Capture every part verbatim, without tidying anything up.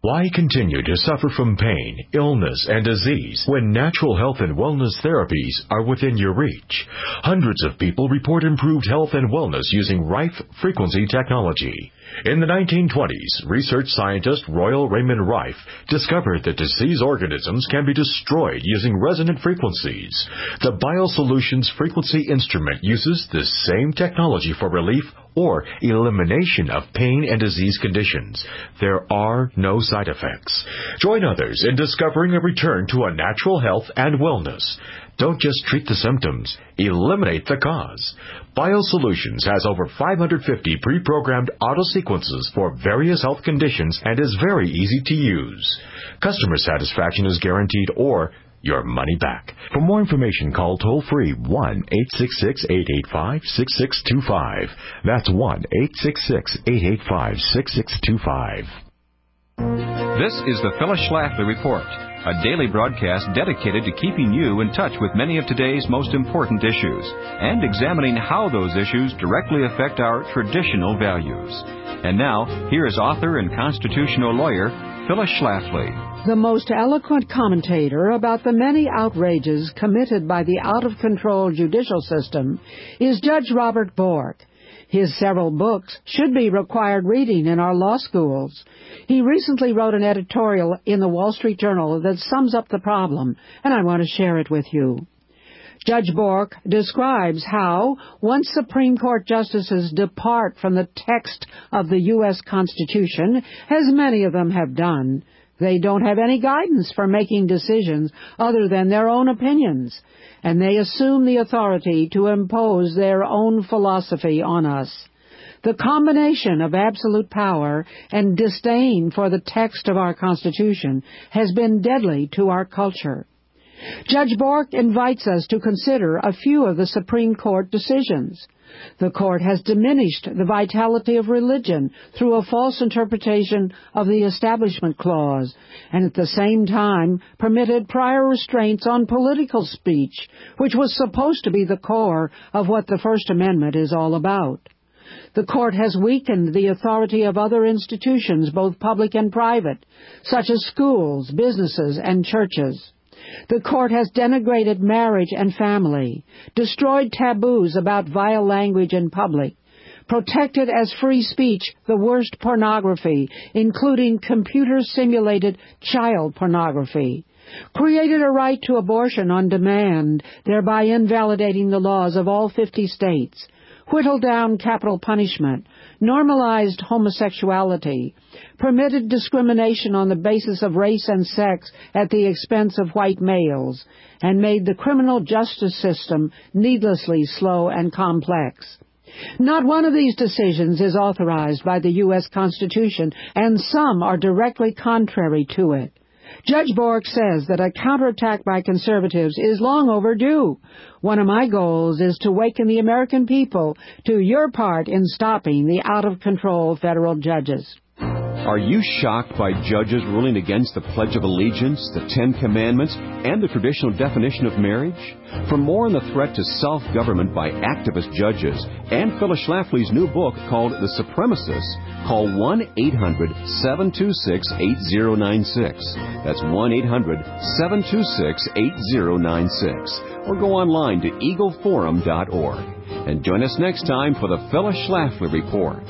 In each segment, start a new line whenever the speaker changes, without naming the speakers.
Why continue to suffer from pain, illness, and disease when natural health and wellness therapies are within your reach? Hundreds of people report improved health and wellness using Rife frequency technology. In the nineteen twenties, research scientist Royal Raymond Rife discovered that disease organisms can be destroyed using resonant frequencies. The BioSolutions frequency instrument uses the same technology for relief or elimination of pain and disease conditions. There are no side effects. Join others in discovering a return to a natural health and wellness. Don't just treat the symptoms, eliminate the cause. BioSolutions has over five hundred fifty pre-programmed auto-sequences for various health conditions and is very easy to use. Customer satisfaction is guaranteed or your money back. For more information, call toll-free one eight six six, eight eight five, six six two five. That's one eight six six, eight eight five, six six two five.
This is the Phyllis Schlafly Report, a daily broadcast dedicated to keeping you in touch with many of today's most important issues and examining how those issues directly affect our traditional values. And now, here is author and constitutional lawyer Phyllis Schlafly.
The most eloquent commentator about the many outrages committed by the out-of-control judicial system is Judge Robert Bork. His several books should be required reading in our law schools. He recently wrote an editorial in the Wall Street Journal that sums up the problem, and I want to share it with you. Judge Bork describes how, once Supreme Court justices depart from the text of the U S Constitution, as many of them have done, they don't have any guidance for making decisions other than their own opinions, and they assume the authority to impose their own philosophy on us. The combination of absolute power and disdain for the text of our Constitution has been deadly to our culture. Judge Bork invites us to consider a few of the Supreme Court decisions. The Court has diminished the vitality of religion through a false interpretation of the Establishment Clause, and at the same time permitted prior restraints on political speech, which was supposed to be the core of what the First Amendment is all about. The Court has weakened the authority of other institutions, both public and private, such as schools, businesses, and churches. The Court has denigrated marriage and family, destroyed taboos about vile language in public, protected as free speech the worst pornography, including computer-simulated child pornography, created a right to abortion on demand, thereby invalidating the laws of all fifty states, whittled down capital punishment, normalized homosexuality, permitted discrimination on the basis of race and sex at the expense of white males, and made the criminal justice system needlessly slow and complex. Not one of these decisions is authorized by the U S Constitution, and some are directly contrary to it. Judge Bork says that a counterattack by conservatives is long overdue. One of my goals is to waken the American people to your part in stopping the out-of-control federal judges.
Are you shocked by judges ruling against the Pledge of Allegiance, the Ten Commandments, and the traditional definition of marriage? For more on the threat to self-government by activist judges and Phyllis Schlafly's new book called The Supremacists, call one eight hundred, seven two six, eight zero nine six. That's one eight hundred, seven two six, eight zero nine six. Or go online to eagle forum dot org. And join us next time for the Phyllis Schlafly Report.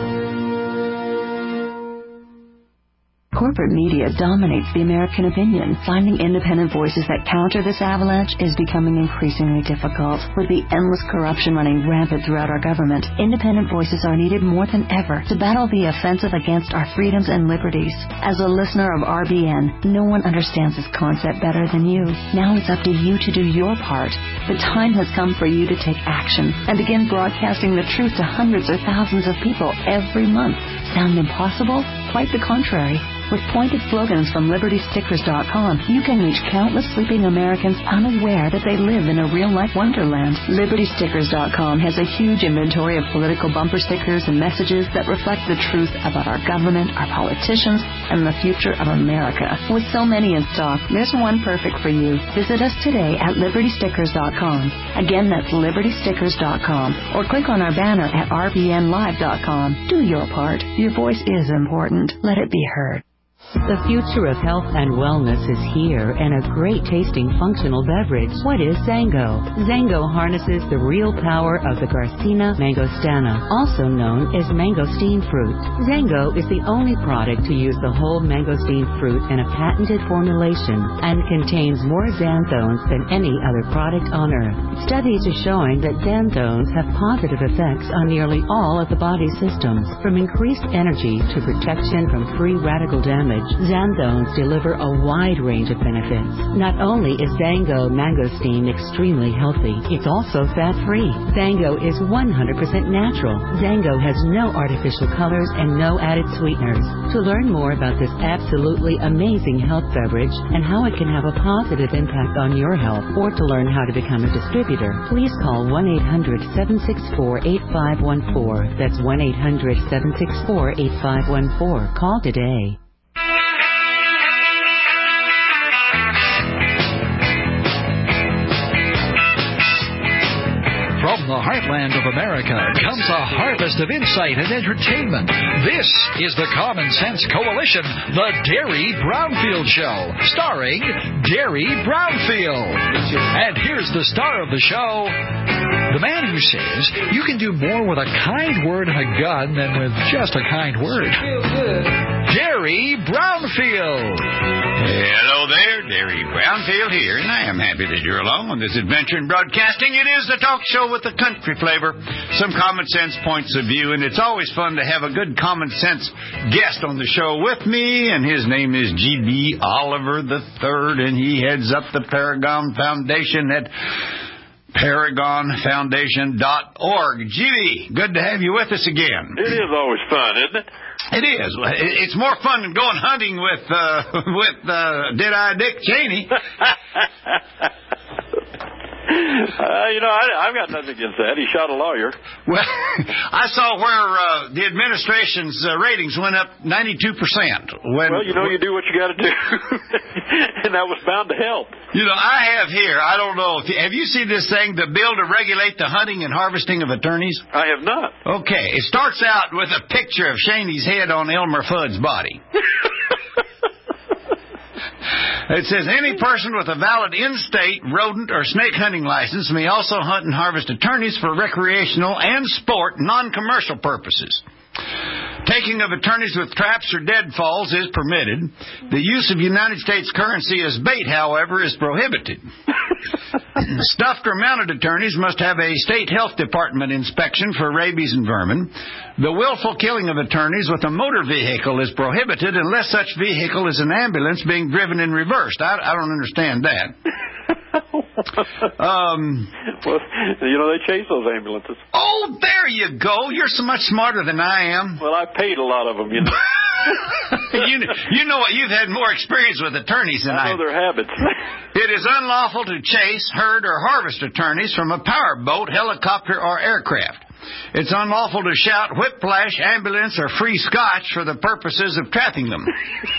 Corporate media dominates the American opinion. Finding independent voices that counter this avalanche is becoming increasingly difficult. With the endless corruption running rampant throughout our government, independent voices are needed more than ever to battle the offensive against our freedoms and liberties. As a listener of R B N, no one understands this concept better than you. Now it's up to you to do your part. The time has come for you to take action and begin broadcasting the truth to hundreds or thousands of people every month. Sound impossible? Quite the contrary. With pointed slogans from Liberty Stickers dot com, you can reach countless sleeping Americans unaware that they live in a real-life wonderland. Liberty Stickers dot com has a huge inventory of political bumper stickers and messages that reflect the truth about our government, our politicians, and the future of America. With so many in stock, there's one perfect for you. Visit us today at Liberty Stickers dot com. Again, that's Liberty Stickers dot com. Or click on our banner at R B N Live dot com. Do your part. Your voice is important. Let it be heard.
The future of health and wellness is here, and a great-tasting functional beverage. What is Zango? Zango harnesses the real power of the Garcinia mangostana, also known as mangosteen fruit. Zango is the only product to use the whole mangosteen fruit in a patented formulation and contains more xanthones than any other product on earth. Studies are showing that xanthones have positive effects on nearly all of the body's systems, from increased energy to protection from free radical damage. Xanthones deliver a wide range of benefits. Not only is Zango mangosteen extremely healthy, it's also fat-free. Zango is one hundred percent natural. Zango has no artificial colors and no added sweeteners. To learn more about this absolutely amazing health beverage and how it can have a positive impact on your health, or to learn how to become a distributor, please call one eight hundred, seven six four, eight five one four. That's one eight hundred, seven six four, eight five one four. Call today.
From the heartland of America comes a harvest of insight and entertainment. This is the Common Sense Coalition, the Derry Brownfield Show, starring Derry Brownfield. And here's the star of the show, the man who says you can do more with a kind word and a gun than with just a kind word. Derry Brownfield.
Hello there, Derry Brownfield here, and I am happy that you're along on this adventure in broadcasting. It is the talk show with the country flavor, some common sense points of view, and it's always fun to have a good common sense guest on the show with me, and his name is G B Oliver the third, and he heads up the Paragon Foundation at Paragon Foundation dot org. G B, good to have you with us again.
It is always fun, isn't it?
It is. It's more fun than going hunting with uh, with uh, Dead-Eye Dick Cheney.
Uh, you know, I, I've got nothing against that. He shot a lawyer.
Well, I saw where uh, the administration's uh, ratings went up ninety-two percent. When,
well, you know, you do what you got to do. And that was bound to help.
You know, I have here, I don't know, if you, have you seen this thing, the bill to regulate the hunting and harvesting of attorneys?
I have not.
Okay, it starts out with a picture of Cheney's head on Elmer Fudd's body. It says, any person with a valid in-state rodent or snake hunting license may also hunt and harvest attorneys for recreational and sport non-commercial purposes. Taking of attorneys with traps or deadfalls is permitted. The use of United States currency as bait, however, is prohibited. Stuffed or mounted attorneys must have a state health department inspection for rabies and vermin. The willful killing of attorneys with a motor vehicle is prohibited unless such vehicle is an ambulance being driven in reverse. I, I don't understand that. um,
well, you know, they chase those ambulances.
Oh, there you go. You're so much smarter than I am.
Well, I paid a lot of them, you know.
you, you know what? You've had more experience with attorneys than I.
I know their habits.
It is unlawful to chase, herd, or harvest attorneys from a powerboat, helicopter, or aircraft. It's unlawful to shout whiplash, ambulance, or free scotch for the purposes of trapping them.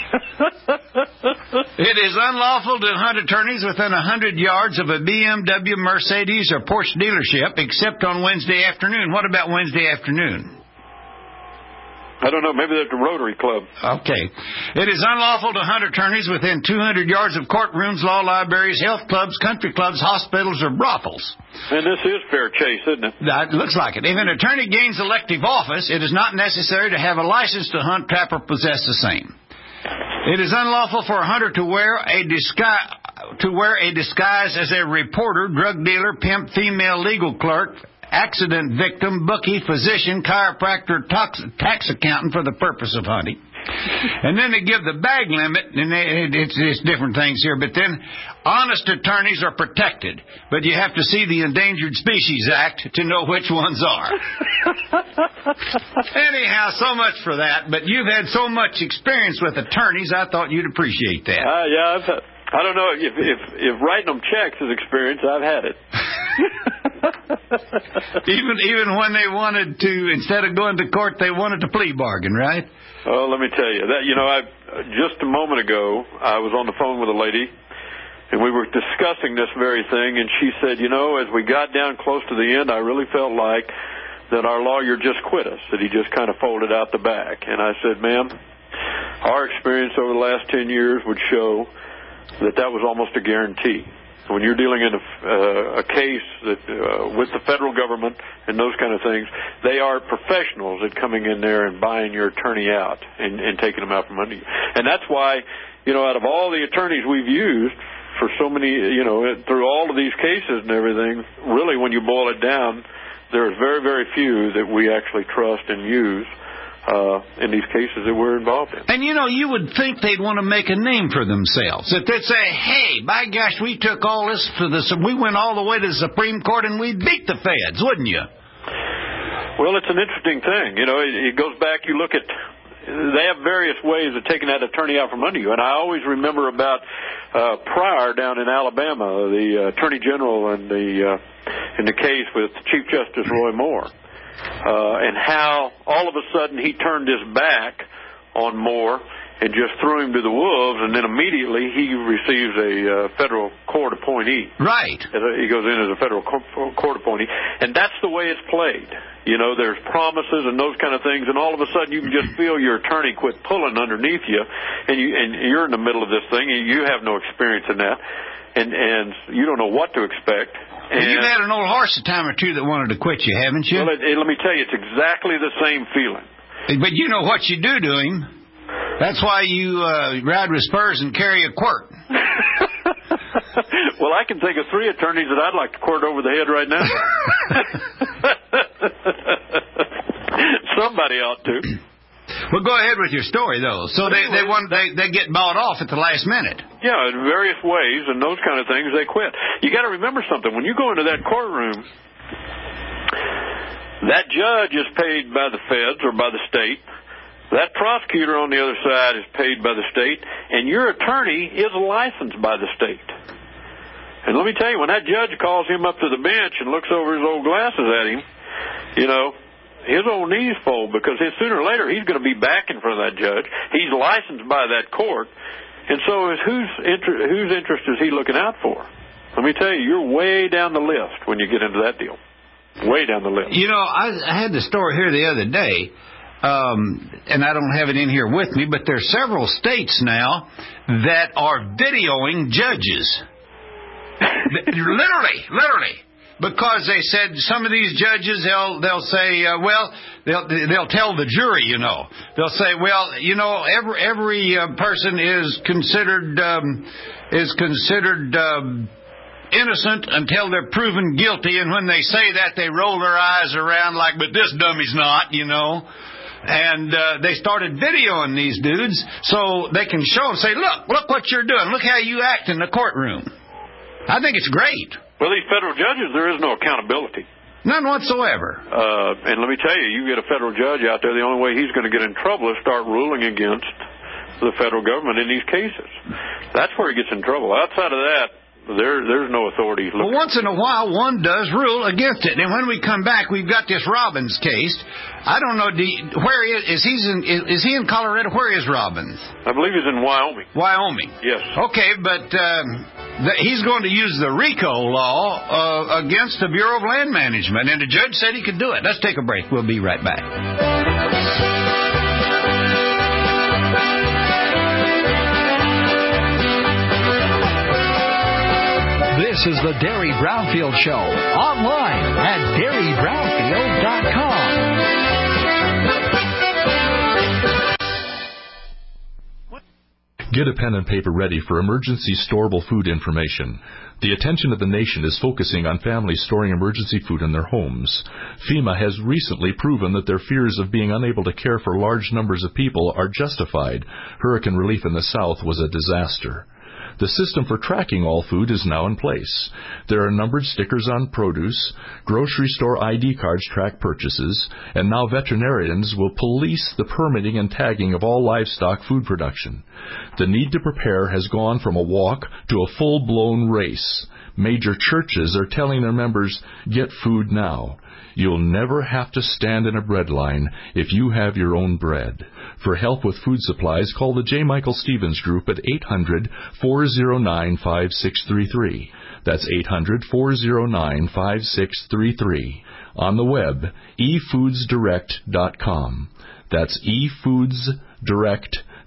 It is unlawful to hunt attorneys within one hundred yards of a B M W, Mercedes, or Porsche dealership, except on Wednesday afternoon. What about Wednesday afternoon?
I don't know. Maybe they're at the Rotary Club.
Okay. It is unlawful to hunt attorneys within two hundred yards of courtrooms, law libraries, health clubs, country clubs, hospitals, or brothels.
And this is fair chase, isn't it?
That looks like it. If an attorney gains elective office, it is not necessary to have a license to hunt, trap, or possess the same. It is unlawful for a hunter to wear a disguise to wear a disguise as a reporter, drug dealer, pimp, female legal clerk, accident victim, bookie, physician, chiropractor, tax, tax accountant for the purpose of hunting. And then they give the bag limit, and they, it's, it's different things here, but then honest attorneys are protected, but you have to see the Endangered Species Act to know which ones are. Anyhow, so much for that, but you've had so much experience with attorneys, I thought you'd appreciate that.
Uh, yeah, I've had, I don't know, if, if, if writing them checks is experience, I've had it.
even even when they wanted to, instead of going to court, they wanted to plea bargain, right?
Oh, let me tell you that. You know, I just a moment ago I was on the phone with a lady, and we were discussing this very thing, and she said, you know, as we got down close to the end, I really felt like that our lawyer just quit us, that he just kind of folded out the back. And I said, ma'am, our experience over the last ten years would show that that was almost a guarantee. When you're dealing in a, uh, a case that uh, with the federal government and those kind of things, they are professionals at coming in there and buying your attorney out and, and taking them out from under you. And that's why, you know, out of all the attorneys we've used for so many, you know, through all of these cases and everything, really when you boil it down, there's very, very few that we actually trust and use Uh, in these cases that we're involved in.
And, you know, you would think they'd want to make a name for themselves. That they'd say, hey, by gosh, we took all this to the, we went all the way to the Supreme Court and we beat the feds, wouldn't you?
Well, it's an interesting thing. You know, it, it goes back, you look at, they have various ways of taking that attorney out from under you. And I always remember about uh, Pryor down in Alabama, the uh, Attorney General in the, uh, in the case with Chief Justice Roy Moore. Uh, and how all of a sudden he turned his back on Moore and just threw him to the wolves, and then immediately he receives a uh, federal court appointee.
Right.
He goes in as a federal court appointee, and that's the way it's played. You know, there's promises and those kind of things, and all of a sudden you can just feel your attorney quit pulling underneath you, and, you, and you're in the middle of this thing, and you have no experience in that, and, and you don't know what to expect.
Well, you've had an old horse a time or two that wanted to quit you, haven't you?
Well, it, it, let me tell you, it's exactly the same feeling.
But you know what you do to him. That's why you uh, ride with spurs and carry a quirt.
Well, I can think of three attorneys that I'd like to quirt over the head right now. Somebody ought to.
Well, go ahead with your story, though. So they they want they they get bought off at the last minute.
Yeah, in various ways and those kind of things, they quit. You got to remember something. When you go into that courtroom, that judge is paid by the feds or by the state. That prosecutor on the other side is paid by the state, and your attorney is licensed by the state. And let me tell you, when that judge calls him up to the bench and looks over his old glasses at him, you know, his old knees fold, because his, sooner or later he's going to be back in front of that judge. He's licensed by that court. And so is whose, inter- whose interest is he looking out for? Let me tell you, you're way down the list when you get into that deal. Way down the list.
You know, I, I had the story here the other day, um, and I don't have it in here with me, but there are several states now that are videoing judges. literally, literally. Because they said some of these judges, they'll they'll say, uh, well, they'll they'll tell the jury, you know, they'll say, well, you know, every every uh, person is considered um, is considered um, innocent until they're proven guilty, and when they say that, they roll their eyes around like, but this dummy's not, you know. And uh, they started videoing these dudes so they can show them, say, look, look what you're doing, look how you act in the courtroom. I think it's great.
Well, these federal judges, there is no accountability.
None whatsoever.
Uh, and let me tell you, you get a federal judge out there, the only way he's going to get in trouble is start ruling against the federal government in these cases. That's where he gets in trouble. Outside of that, there, there's no authority.
Well, once in a while, one does rule against it. And when we come back, we've got this Robbins case. I don't know, do you, where is, is, he's in, is, is he in Colorado? Where is Robbins?
I believe he's in Wyoming.
Wyoming.
Yes.
Okay, but um, the, he's going to use the RICO law uh, against the Bureau of Land Management, and the judge said he could do it. Let's take a break. We'll be right back.
This is the Derry Brownfield Show, online at Derry Brownfield dot com.
Get a pen and paper ready for emergency storable food information. The attention of the nation is focusing on families storing emergency food in their homes. FEMA has recently proven that their fears of being unable to care for large numbers of people are justified. Hurricane relief in the South was a disaster. The system for tracking all food is now in place. There are numbered stickers on produce, grocery store I D cards track purchases, and now veterinarians will police the permitting and tagging of all livestock food production. The need to prepare has gone from a walk to a full-blown race. Major churches are telling their members, get food now. You'll never have to stand in a bread line if you have your own bread. For help with food supplies, call the J. Michael Stevens Group at eight hundred, four oh nine, five six three three. That's eight hundred, four oh nine, five six three three. On the web, e foods direct dot com. That's e foods direct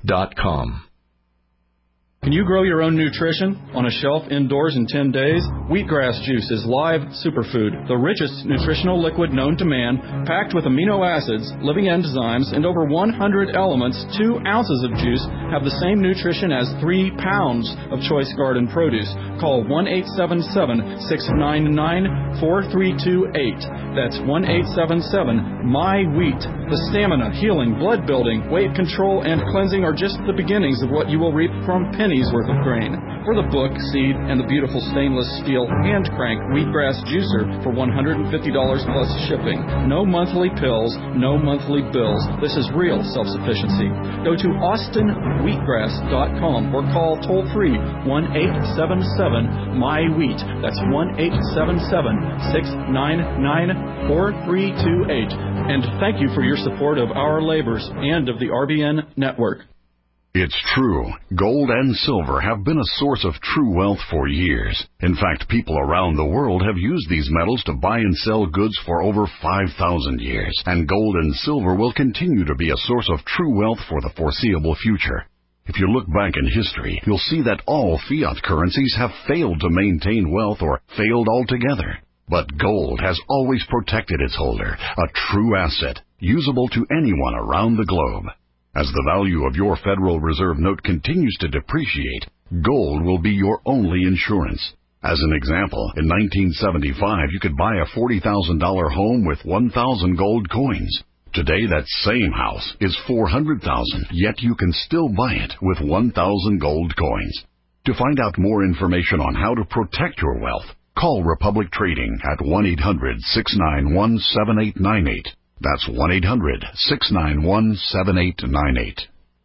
dot com.
Can you grow your own nutrition on a shelf indoors in ten days? Wheatgrass juice is live superfood, the richest nutritional liquid known to man, packed with amino acids, living enzymes, and over one hundred elements. Two ounces of juice have the same nutrition as three pounds of choice garden produce. Call one eight seven seven, six nine nine, four three two eight. That's one eight seven seven, M Y wheat. The stamina, healing, blood building, weight control, and cleansing are just the beginnings of what you will reap from pennies worth of grain. For the book, seed, and the beautiful stainless steel hand crank wheatgrass juicer for one hundred fifty dollars plus shipping. No monthly pills, no monthly bills. This is real self-sufficiency. Go to austin wheatgrass dot com or call toll free one eight seven seven, M Y wheat. That's one eight seven seven, six nine nine, four three two eight. And thank you for your support of our labors and of the R B N network.
It's true. Gold and silver have been a source of true wealth for years. In fact, people around the world have used these metals to buy and sell goods for over five thousand years. And gold and silver will continue to be a source of true wealth for the foreseeable future. If you look back in history, you'll see that all fiat currencies have failed to maintain wealth or failed altogether. But gold has always protected its holder, a true asset, usable to anyone around the globe. As the value of your Federal Reserve note continues to depreciate, gold will be your only insurance. As an example, in nineteen seventy-five, you could buy a forty thousand dollars home with one thousand gold coins. Today, that same house is four hundred thousand dollars, yet you can still buy it with one thousand gold coins. To find out more information on how to protect your wealth, call Republic Trading at one eight hundred, six nine one, seven eight nine eight. That's one eight hundred, six nine one, seven eight nine eight.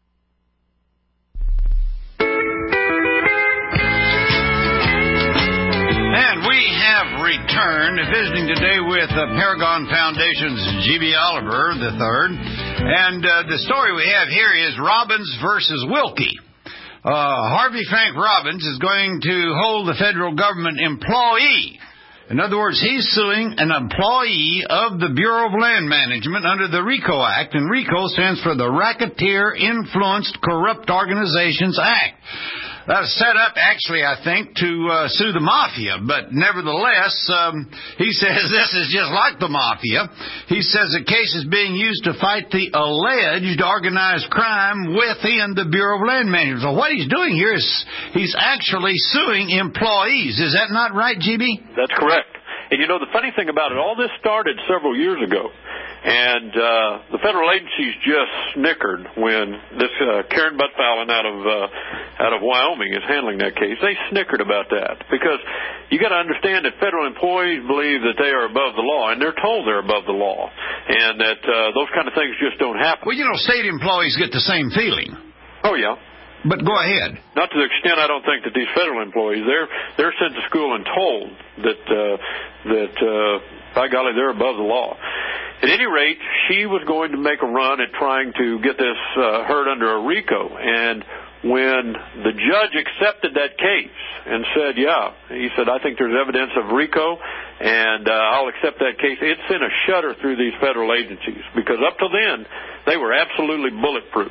And we have returned, visiting today with uh, Paragon Foundation's G B Oliver the third. And uh, the story we have here is Robbins versus Wilkie. Uh, Harvey Frank Robbins is going to hold the federal government employee. In other words, he's suing an employee of the Bureau of Land Management under the RICO Act, and RICO stands for the Racketeer Influenced Corrupt Organizations Act. That was set up, actually, I think, to uh, sue the mafia, but nevertheless, um, he says this is just like the mafia. He says the case is being used to fight the alleged organized crime within the Bureau of Land Management. So what he's doing here is he's actually suing employees. Is that not right, G B?
That's correct. And you know, the funny thing about it, all this started several years ago. And uh, the federal agencies just snickered when this uh, Karen Butt-Fallon out of uh, out of Wyoming is handling that case. They snickered about that because you got to understand that federal employees believe that they are above the law, and they're told they're above the law, and that uh, those kind of things just don't happen.
Well, you know, state employees get the same feeling.
Oh yeah.
But go ahead.
Not to the extent I don't think that these federal employees they're they're sent to school and told that uh, that uh, by golly they're above the law. At any rate, she was going to make a run at trying to get this uh, heard under a RICO, and when the judge accepted that case and said, yeah, he said, I think there's evidence of RICO, and uh, I'll accept that case, it sent a shudder through these federal agencies, because up till then, they were absolutely bulletproof.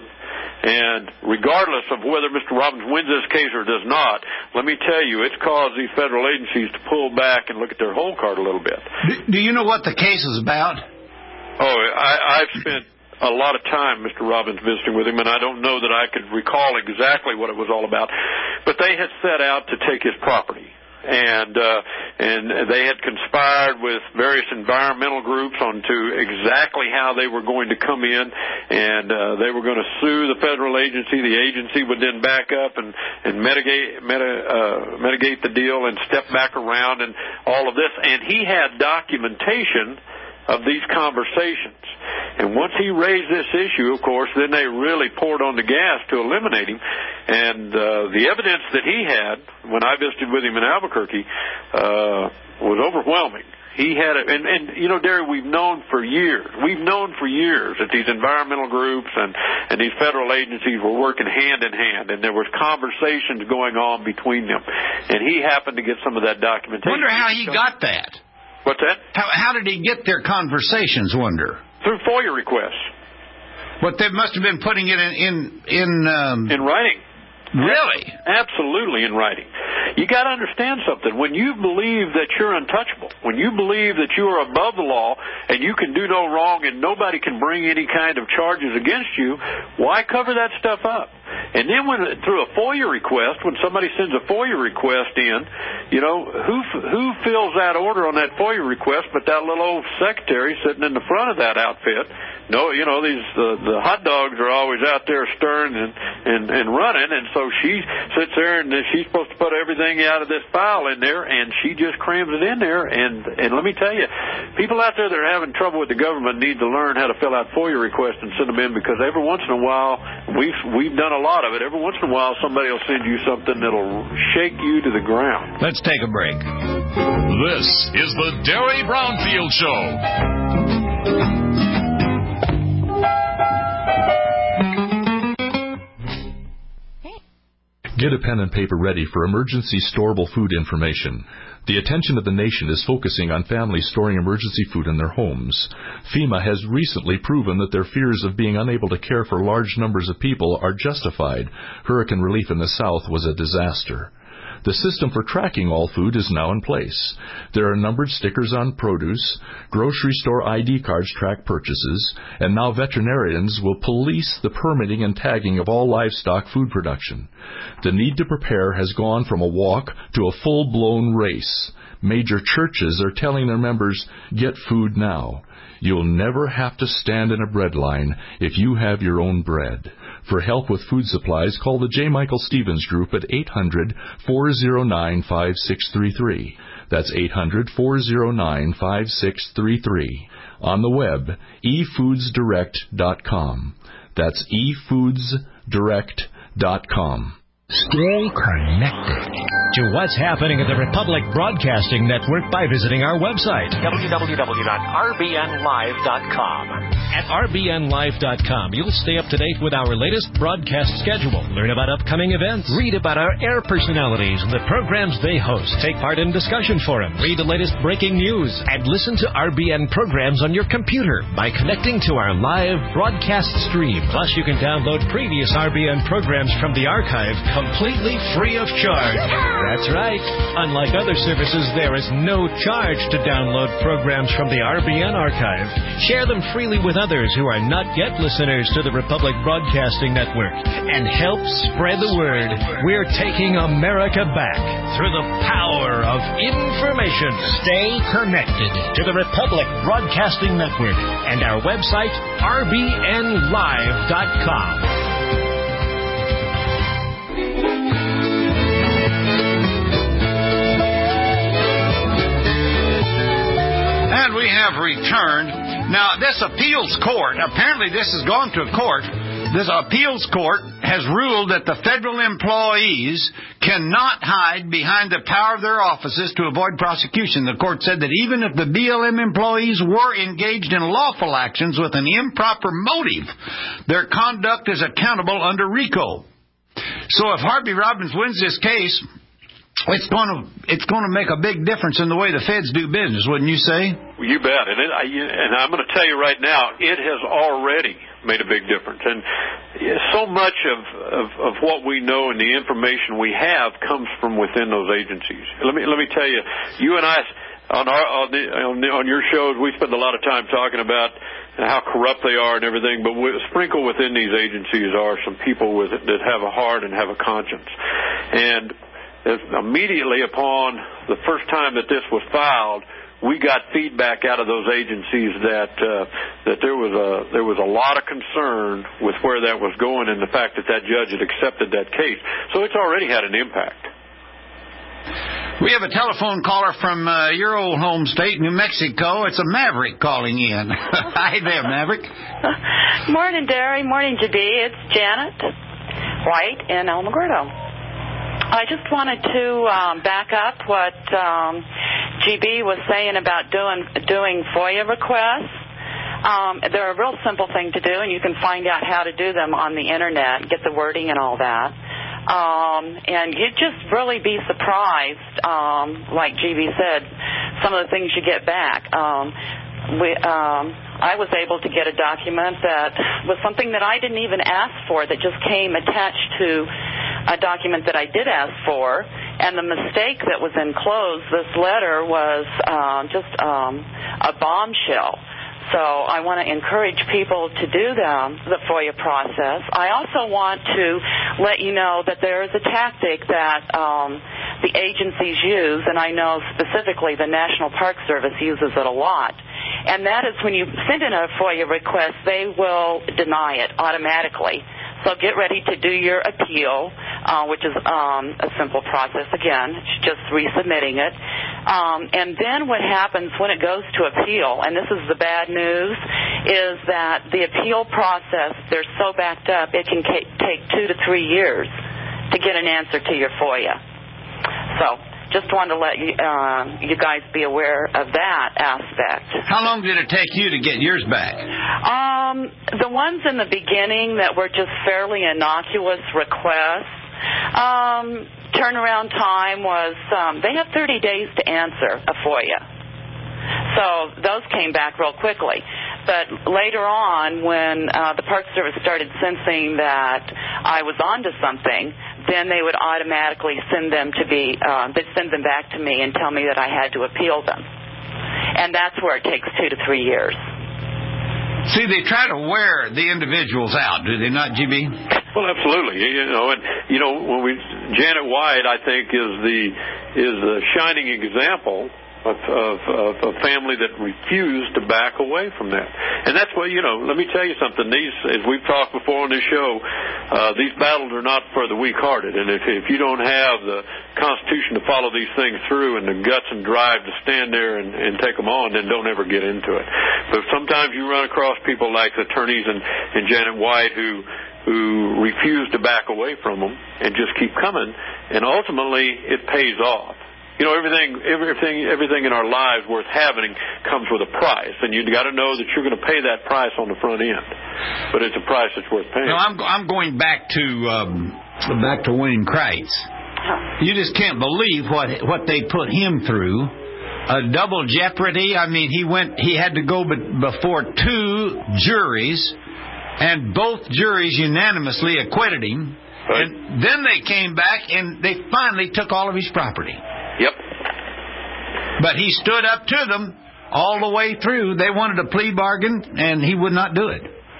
And regardless of whether Mister Robbins wins this case or does not, let me tell you, it's caused these federal agencies to pull back and look at their whole card a little bit.
Do, do you know what the case is about?
Oh, I, I've spent a lot of time, Mister Robbins, visiting with him, and I don't know that I could recall exactly what it was all about. But they had set out to take his property, and uh, and they had conspired with various environmental groups onto exactly how they were going to come in, and uh, they were going to sue the federal agency. The agency would then back up and and mitigate meta, uh, mitigate the deal and step back around and all of this. And he had documentation of these conversations. And once he raised this issue, of course, then they really poured on the gas to eliminate him. And uh, the evidence that he had when I visited with him in Albuquerque uh, was overwhelming. He had it, and, and you know, Derry, we've known for years, we've known for years that these environmental groups and, and these federal agencies were working hand in hand, and there was conversations going on between them. And he happened to get some of that documentation.
Wonder how he got that.
What's that?
How, how did he get their conversations, wonder?
Through FOIA requests.
But they must have been putting it in in in, um,
in writing.
Really?
Absolutely in writing. You got to understand something. When you believe that you're untouchable, when you believe that you are above the law and you can do no wrong and nobody can bring any kind of charges against you, why cover that stuff up? And then when through a FOIA request, when somebody sends a FOIA request in, you know, who who fills that order on that FOIA request but that little old secretary sitting in the front of that outfit? No, you know, these uh, the hot dogs are always out there stirring and, and, and running, and so she sits there and she's supposed to put everything out of this file in there, and she just crams it in there. And, and let me tell you, people out there that are having trouble with the government need to learn how to fill out FOIA requests and send them in, because every once in a while, we've, we've done a lot of it, every once in a while somebody will send you something that'll shake you to the ground.
Let's take a break.
This is the Derry Brownfield Show.
Get a pen and paper ready for emergency storable food information. The attention of the nation is focusing on families storing emergency food in their homes. FEMA has recently proven that their fears of being unable to care for large numbers of people are justified. Hurricane relief in the South was a disaster. The system for tracking all food is now in place. There are numbered stickers on produce, grocery store I D cards track purchases, and now veterinarians will police the permitting and tagging of all livestock food production. The need to prepare has gone from a walk to a full-blown race. Major churches are telling their members, get food now. You'll never have to stand in a bread line if you have your own bread. For help with food supplies, call the J. Michael Stevens Group at eight hundred, four oh nine, five six three three. That's eight hundred, four oh nine, five six three three. On the web, e foods direct dot com. That's e foods direct dot com.
Stay connected to what's happening at the Republic Broadcasting Network by visiting our website, w w w dot r b n live dot com. At r b n live dot com, you'll stay up to date with our latest broadcast schedule, learn about upcoming events, read about our air personalities and the programs they host, take part in discussion forums, read the latest breaking news, and listen to R B N programs on your computer by connecting to our live broadcast stream. Plus, you can download previous R B N programs from the archive completely free of charge. That's right. Unlike other services, there is no charge to download programs from the R B N archive. Share them freely with others who are not yet listeners to the Republic Broadcasting Network, and help spread the word. We're taking America back through the power of information. Stay connected to the Republic Broadcasting Network and our website, r b n live dot com.
And we have returned. Now, this appeals court, apparently this has gone to a court. This appeals court has ruled that the federal employees cannot hide behind the power of their offices to avoid prosecution. The court said that even if the B L M employees were engaged in lawful actions with an improper motive, their conduct is accountable under RICO. So if Harvey Robbins wins this case, It's going to it's going to make a big difference in the way the feds do business, wouldn't you say?
You bet. And it, I, and I'm going to tell you right now, it has already made a big difference. And so much of, of, of what we know and the information we have comes from within those agencies. Let me let me tell you, you and I on our on, the, on, the, on your shows, we spend a lot of time talking about how corrupt they are and everything, but we, sprinkle within these agencies are some people with that have a heart and have a conscience. And immediately upon the first time that this was filed, we got feedback out of those agencies that uh, that there was a there was a lot of concern with where that was going and the fact that that judge had accepted that case. So it's already had an impact.
We have a telephone caller from uh, your old home state, New Mexico. It's a Maverick calling in. Hi there, Maverick.
Morning, Derry. Morning, J B. It's Janet White in Alamogordo. I just wanted to um, back up what um, G B was saying about doing doing FOIA requests. Um, they're a real simple thing to do, and you can find out how to do them on the Internet, get the wording and all that. Um, and you'd just really be surprised, um, like G B said, some of the things you get back. Um, we, um, I was able to get a document that was something that I didn't even ask for, that just came attached to a document that I did ask for, and the mistake that was enclosed, this letter, was uh, just um, a bombshell. So I want to encourage people to do them, the FOIA process. I also want to let you know that there is a tactic that um, the agencies use, and I know specifically the National Park Service uses it a lot. And that is when you send in a FOIA request, they will deny it automatically. So get ready to do your appeal, uh, which is um, a simple process. Again, it's just resubmitting it. Um, and then what happens when it goes to appeal, and this is the bad news, is that the appeal process, they're so backed up, it can ca- take two to three years to get an answer to your FOIA. So just wanted to let you, uh, you guys be aware of that aspect.
How long did it take you to get yours back?
Um, the ones in the beginning that were just fairly innocuous requests, um, turnaround time was, um, they have thirty days to answer a FOIA. So those came back real quickly. But later on, when uh, the Park Service started sensing that I was onto something, then they would automatically send them to be, uh, they'd send them back to me and tell me that I had to appeal them. And that's where it takes two to three years.
See, they try to wear the individuals out, do they not, G B?
Well, absolutely. You know, and you know, when we Janet White, I think, is the is the shining example Of, of, of a family that refused to back away from that. And that's what, you know, let me tell you something. These, as we've talked before on this show, uh, these battles are not for the weak-hearted. And if, if you don't have the Constitution to follow these things through and the guts and drive to stand there and, and take them on, then don't ever get into it. But sometimes you run across people like attorneys and, and Janet White who who refuse to back away from them and just keep coming. And ultimately, it pays off. You know, everything, everything, everything in our lives worth having comes with a price, and you've got to know that you're going to pay that price on the front end. But it's a price that's worth paying.
No, I'm, I'm going back to um, back to Wayne Kreitz. You just can't believe what what they put him through. A double jeopardy. I mean, he went. He had to go before two juries, and both juries unanimously acquitted him. Right. And then they came back and they finally took all of his property.
Yep.
But he stood up to them all the way through. They wanted a plea bargain, and he would not do it.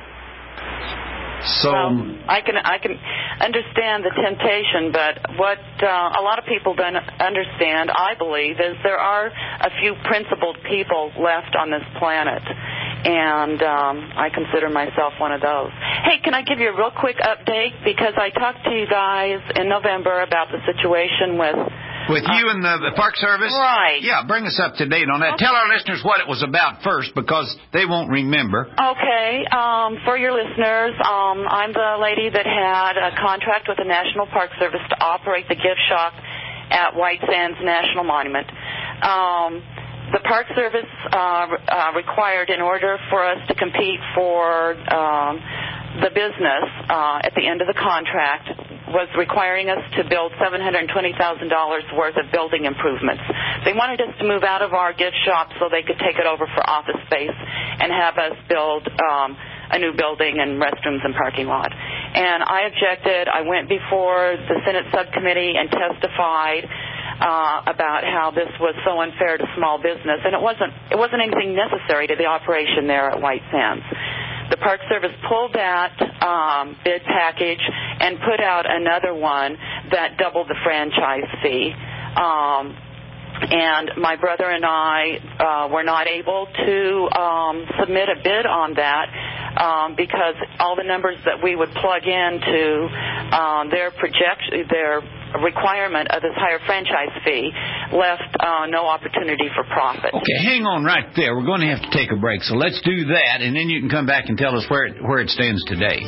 So
well, I can I can understand the temptation, but what uh, a lot of people don't understand, I believe, is there are a few principled people left on this planet, and um, I consider myself one of those. Hey, can I give you a real quick update? Because I talked to you guys in November about the situation with...
With you and the, the Park Service?
Right.
Yeah, bring us up to date on that. Okay. Tell our listeners what it was about first, because they won't remember.
Okay. Um, for your listeners, um, I'm the lady that had a contract with the National Park Service to operate the gift shop at White Sands National Monument. Um, the Park Service uh, uh, required, in order for us to compete for um, the business uh, at the end of the contract, was requiring us to build seven hundred twenty thousand dollars worth of building improvements. They wanted us to move out of our gift shop so they could take it over for office space and have us build um, a new building and restrooms and parking lot. And I objected. I went before the Senate subcommittee and testified uh, about how this was so unfair to small business, and it wasn't. It wasn't anything necessary to the operation there at White Sands. The Park Service pulled that um, bid package and put out another one that doubled the franchise fee. Um, and my brother and I uh, were not able to um, submit a bid on that um, because all the numbers that we would plug into um, their projection, their requirement of this higher franchise fee left uh, no opportunity for profit.
Okay, hang on right there. We're going to have to take a break, so let's do that, and then you can come back and tell us where it, where it stands today.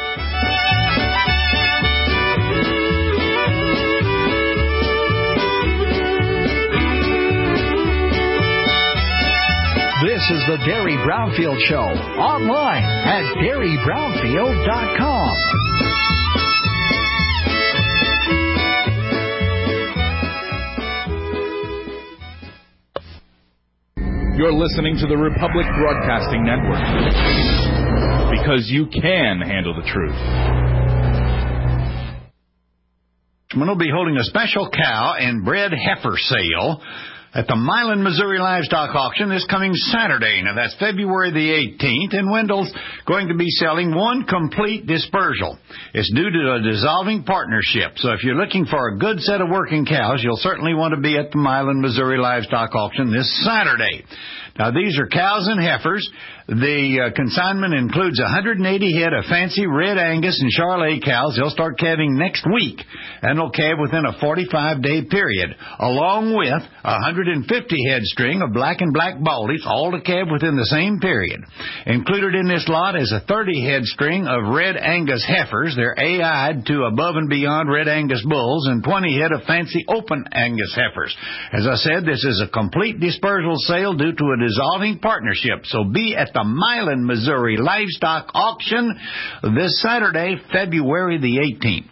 This is the Derry Brownfield Show, online at Derry Brownfield dot com.
You're listening to the Republic Broadcasting Network. Because you can handle the truth.
We'll be holding a special cow and bred heifer sale at the Milan, Missouri Livestock Auction this coming Saturday. Now, that's February the eighteenth, and Wendell's going to be selling one complete dispersal. It's due to a dissolving partnership, so if you're looking for a good set of working cows, you'll certainly want to be at the Milan, Missouri Livestock Auction this Saturday. Now, these are cows and heifers. The uh, consignment includes one hundred eighty head of fancy red Angus and Charolais cows. They'll start calving next week, and they'll calve within a forty-five day period, along with one hundred fifty head string of black and black baldies, all to calve within the same period. Included in this lot is a thirty head string of red Angus heifers. They're A I'd to above and beyond red Angus bulls, and twenty head of fancy open Angus heifers. As I said, this is a complete dispersal sale due to a dissolving partnership, so be at the Milan, Missouri Livestock Auction this Saturday, February the eighteenth.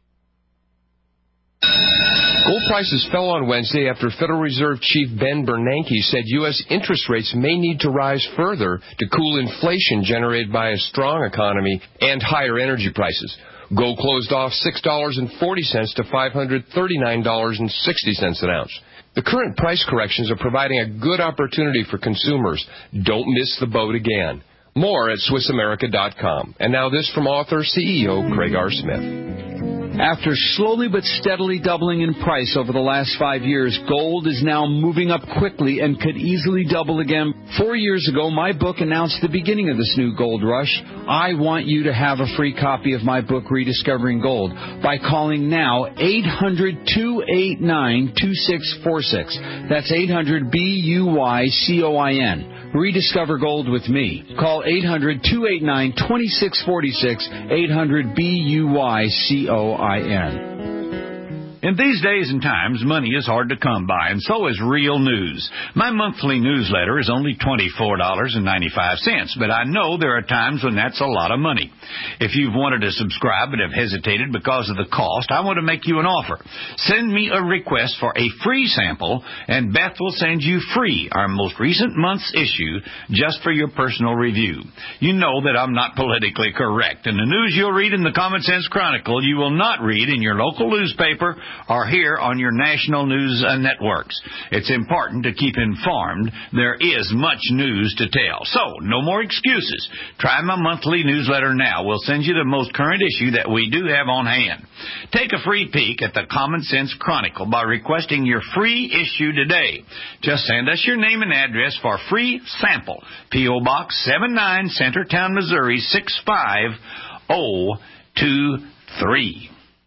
Gold prices fell on Wednesday after Federal Reserve Chief Ben Bernanke said U S interest rates may need to rise further to cool inflation generated by a strong economy and higher energy prices. Gold closed off six dollars and forty cents to five hundred thirty-nine dollars and sixty cents an ounce. The current price corrections are providing a good opportunity for consumers. Don't miss the boat again. More at Swiss America dot com. And now this from author C E O Craig R. Smith.
After slowly but steadily doubling in price over the last five years, gold is now moving up quickly and could easily double again. Four years ago, my book announced the beginning of this new gold rush. I want you to have a free copy of my book, Rediscovering Gold, by calling now eight hundred, two eight nine, two six four six. That's eight hundred B U Y C O I N. Rediscover Gold with me. Call eight hundred, two eight nine, two six four six, eight hundred B U Y C O I N.
In these days and times, money is hard to come by, and so is real news. My monthly newsletter is only twenty-four dollars and ninety-five cents, but I know there are times when that's a lot of money. If you've wanted to subscribe but have hesitated because of the cost, I want to make you an offer. Send me a request for a free sample, and Beth will send you free our most recent month's issue just for your personal review. You know that I'm not politically correct, and the news you'll read in the Common Sense Chronicle you will not read in your local newspaper or here on your national news uh, networks. It's important to keep informed. There is much news to tell. So, no more excuses. Try my monthly newsletter now. We'll send you the most current issue that we do have on hand. Take a free peek at the Common Sense Chronicle by requesting your free issue today. Just send us your name and address for free sample. P O. Box seventy-nine, Centertown, Missouri, six five zero two three.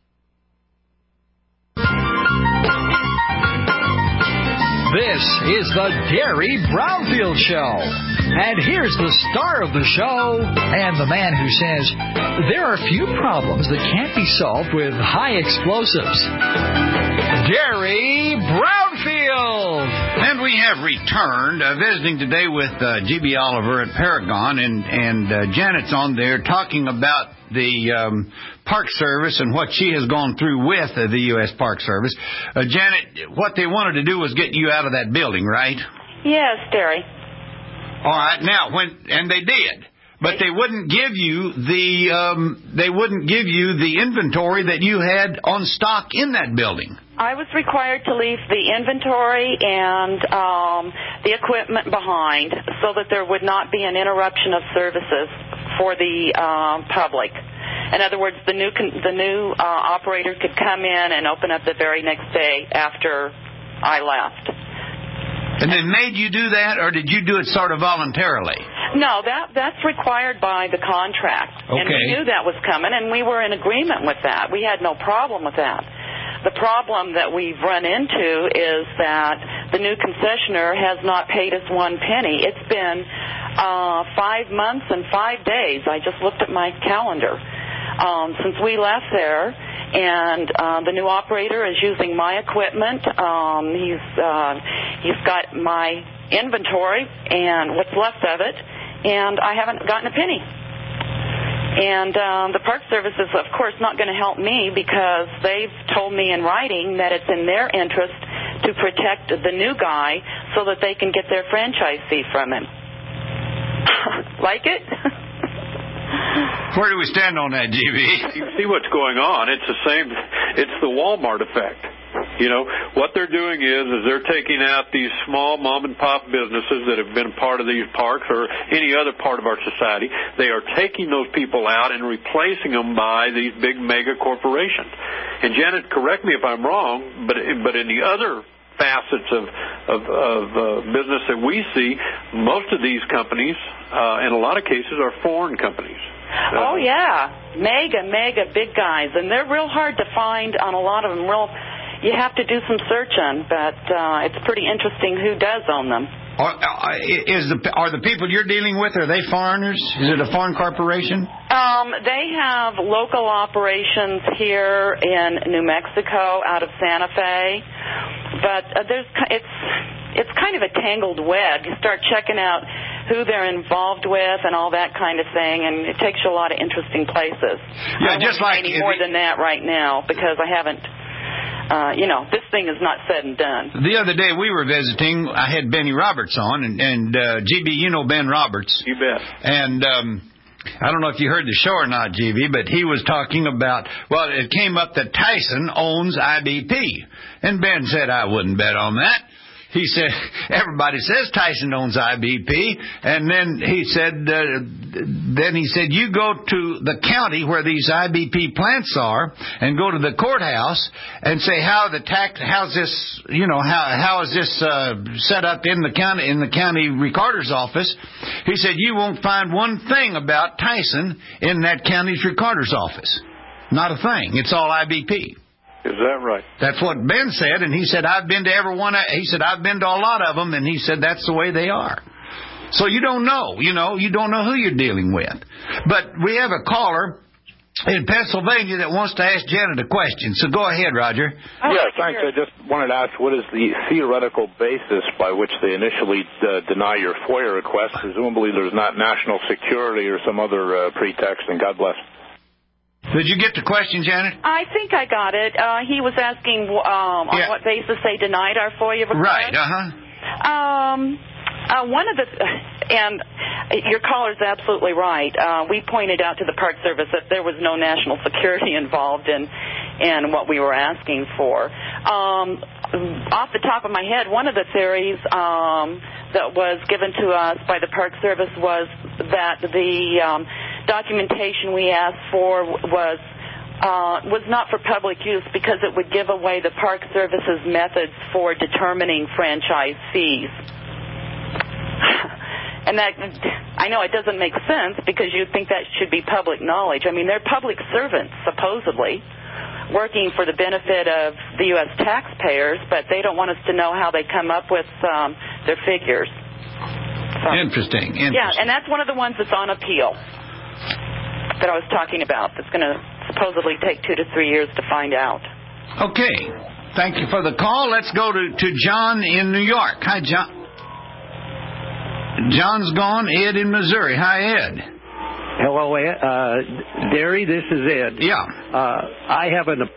This is the Gary Brownfield Show. And here's the star of the show and the man who says there are few problems that can't be solved with high explosives. Gary Brownfield.
And we have returned, uh, visiting today with uh, G B. Oliver at Paragon, and, and uh, Janet's on there talking about the um, Park Service and what she has gone through with uh, the U S Park Service. Uh, Janet, what they wanted to do was get you out of that building, right?
Yes, Terry.
All right. Now, when and they did, but they wouldn't give you the um, they wouldn't give you the inventory that you had on stock in that building.
I was required to leave the inventory and um, the equipment behind so that there would not be an interruption of services for the uh, public. In other words, the new con- the new uh, operator could come in and open up the very next day after I left.
And they made you do that, or did you do it sort of voluntarily?
No, that that's required by the contract.
Okay.
And we knew that was coming, and we were in agreement with that. We had no problem with that. The problem that we've run into is that the new concessionaire has not paid us one penny. It's been uh, five months and five days. I just looked at my calendar um, since we left there. And uh, the new operator is using my equipment. Um, he's uh, he's got my inventory and what's left of it, and I haven't gotten a penny. And um, the Park Service is, of course, not going to help me because they've told me in writing that it's in their interest to protect the new guy so that they can get their franchise fee from him. Like it?
Where do we stand on that, G B?
You see what's going on. It's the same. It's the Walmart effect. You know, what they're doing is, is they're taking out these small mom-and-pop businesses that have been part of these parks or any other part of our society. They are taking those people out and replacing them by these big mega corporations. And Janet, correct me if I'm wrong, but but in the other facets of of, of uh, business that we see, most of these companies, uh, in a lot of cases, are foreign companies. Uh,
oh yeah, mega, mega big guys, and they're real hard to find on a lot of them. Real. You have to do some searching, but uh, it's pretty interesting who does own them.
Are, is the, are the people you're dealing with, are they foreigners? Is it a foreign corporation?
Um, they have local operations here in New Mexico, out of Santa Fe, but uh, there's it's it's kind of a tangled web. You start checking out who they're involved with and all that kind of thing, and it takes you a lot of interesting places.
Yeah,
I
just
won't
like
say any more than that right now because I haven't. Uh, you know, this thing is not said and done.
The other day we were visiting, I had Benny Roberts on, and, and uh, G B, you know Ben Roberts.
You bet.
And um, I don't know if you heard the show or not, G B, but he was talking about, well, it came up that Tyson owns I B P. And Ben said, I wouldn't bet on that. He said, everybody says Tyson owns I B P, and then he said, uh, then he said, you go to the county where these I B P plants are, and go to the courthouse and say how the tax, how's this, you know, how how is this uh, set up in the county in the county recorder's office? He said, you won't find one thing about Tyson in that county's recorder's office, not a thing. It's all I B P.
Is that right?
That's what Ben said, and he said, I've been to every one. He said, I've been to a lot of them, and he said, that's the way they are. So you don't know, you know, you don't know who you're dealing with. But we have a caller in Pennsylvania that wants to ask Janet a question. So go ahead, Roger.
Oh, yeah, thanks. I just wanted to ask, what is the theoretical basis by which they initially uh, deny your FOIA request? Presumably there's not national security or some other uh, pretext, and God bless.
Did you get the question, Janet?
I think I got it. Uh, he was asking um, on
yeah.
what basis they denied our FOIA request.
Right, uh-huh.
Um, uh, one of the, and your caller's absolutely right. Uh, we pointed out to the Park Service that there was no national security involved in, in what we were asking for. Um, off the top of my head, one of the theories um, that was given to us by the Park Service was that the um, documentation we asked for was uh, was not for public use because it would give away the Park Service's methods for determining franchise fees. And that, I know it doesn't make sense because you'd think that should be public knowledge. I mean, they're public servants, supposedly, working for the benefit of the U S taxpayers, but they don't want us to know how they come up with um, their figures. So,
interesting, interesting.
Yeah, and that's one of the ones that's on appeal that I was talking about. That's going to supposedly take two to three years to find out.
Okay. Thank you for the call. Let's go to, to John in New York. Hi, John. John's gone. Ed in Missouri. Hi, Ed.
Hello, Ed. Uh, Derry, this is Ed.
Yeah.
Uh, I have an...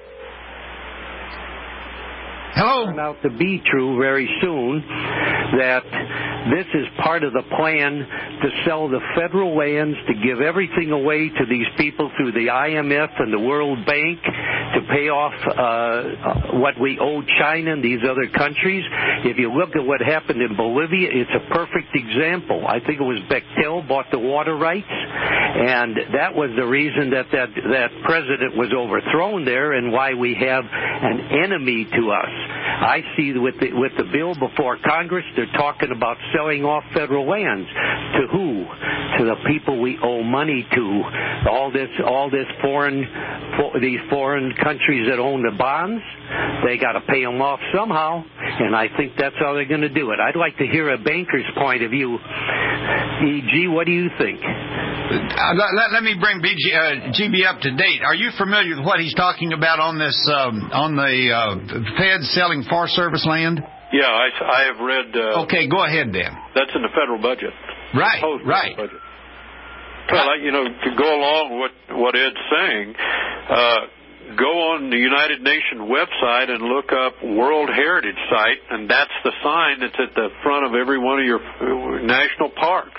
Hello.
Turn out to be true very soon that this is part of the plan to sell the federal lands, to give everything away to these people through the I M F and the World Bank to pay off uh, what we owe China and these other countries. If you look at what happened in Bolivia, it's a perfect example. I think it was Bechtel bought the water rights, and that was the reason that that, that president was overthrown there and why we have an enemy to us. I see with the, with the bill before Congress, they're talking about selling off federal lands. To who? To the people we owe money to. All this, all this foreign, for, these foreign countries that own the bonds, they got to pay them off somehow, and I think that's how they're going to do it. I'd like to hear a banker's point of view. E G, what do you think?
Uh, let, let me bring B G, uh, G B up to date. Are you familiar with what he's talking about on this um, on the uh, Feds selling Forest Service land?
Yeah, I, I have read. Uh,
okay, go ahead then.
That's in the federal budget.
Right,
Proposed
right.
Budget. Well, I, you know, to go along with what Ed's saying, uh, go on the United Nations website and look up World Heritage Site, and that's the sign that's at the front of every one of your national parks.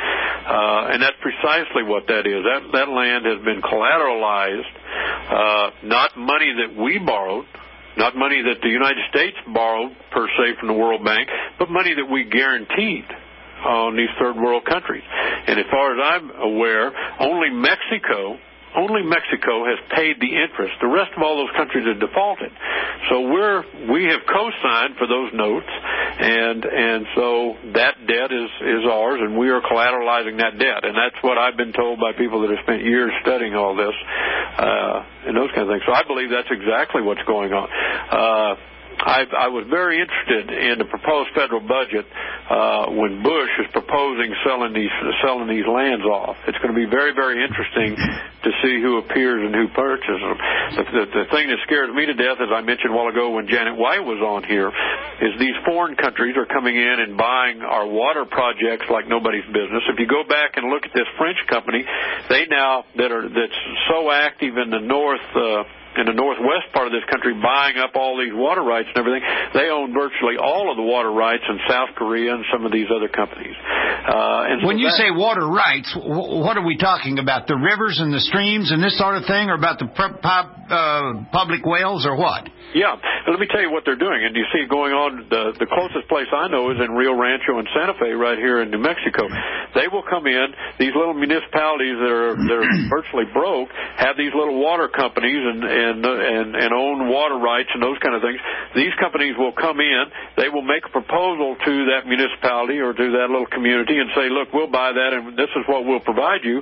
Uh, and that's precisely what that is. That, that land has been collateralized, uh, not money that we borrowed, not money that the United States borrowed, per se, from the World Bank, but money that we guaranteed on these third world countries. And as far as I'm aware, only Mexico, only Mexico has paid the interest. The rest of all those countries have defaulted. So we're, we have co-signed for those notes, and and so that debt is, is ours, and we are collateralizing that debt. And that's what I've been told by people that have spent years studying all this, uh, and those kind of things. So I believe that's exactly what's going on. Uh, I, I was very interested in the proposed federal budget uh, when Bush is proposing selling these selling these lands off. It's going to be very, very interesting to see who appears and who purchases them. The, the, the thing that scares me to death, as I mentioned a while ago when Janet White was on here, is these foreign countries are coming in and buying our water projects like nobody's business. If you go back and look at this French company, they now that are that's so active in the north. Uh, in the northwest part of this country, buying up all these water rights and everything. They own virtually all of the water rights in South Korea and some of these other companies. Uh, and so
when you
that,
say water rights, what are we talking about? The rivers and the streams and this sort of thing, or about the pu- pu- uh, public wells, or what?
Yeah, and let me tell you what they're doing. And you see it going on, the, the closest place I know is in Rio Rancho and Santa Fe right here in New Mexico. They will come in, these little municipalities that are, that are virtually broke, have these little water companies and, and, and, and own water rights and those kind of things. These companies will come in, they will make a proposal to that municipality or to that little community and say, look, we'll buy that and this is what we'll provide you.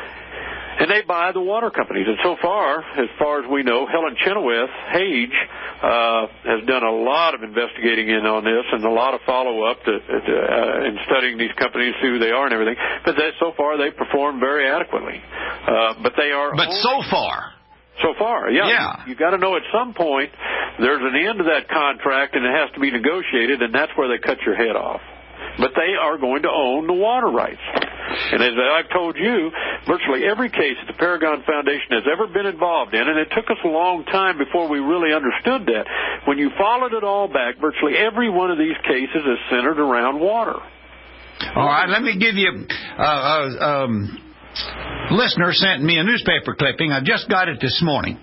And they buy the water companies. And so far, as far as we know, Helen Chenoweth Hage uh, has done a lot of investigating in on this and a lot of follow-up to, to, uh, in studying these companies, who they are and everything. But they, so far, they've performed very adequately. Uh, but they are...
But so far...
So far, yeah.
Yeah.
You, you got to know at some point there's an end to that contract and it has to be negotiated, and that's where they cut your head off. But they are going to own the water rights. And as I've told you, virtually every case that the Paragon Foundation has ever been involved in, and it took us a long time before we really understood that, when you followed it all back, virtually every one of these cases is centered around water.
All right, let me give you... Uh, uh, um, listener sent me a newspaper clipping. I just got it this morning.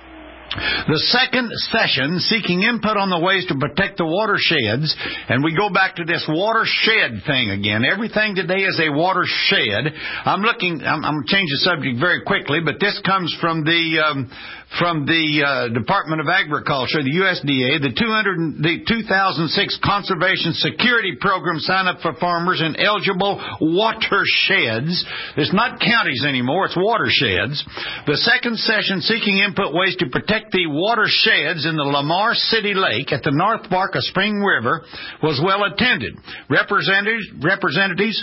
The second session seeking input on the ways to protect the watersheds, and we go back to this watershed thing again. Everything today is a watershed. I'm looking, I'm, I'm going to change the subject very quickly, but this comes from the um, from the uh, Department of Agriculture, the U S D A, the, two hundred, the two thousand six Conservation Security Program sign up for farmers in eligible watersheds. It's not counties anymore, it's watersheds. The second session seeking input ways to protect the watersheds in the Lamar City Lake at the North Fork of Spring River was well attended. Representatives, representatives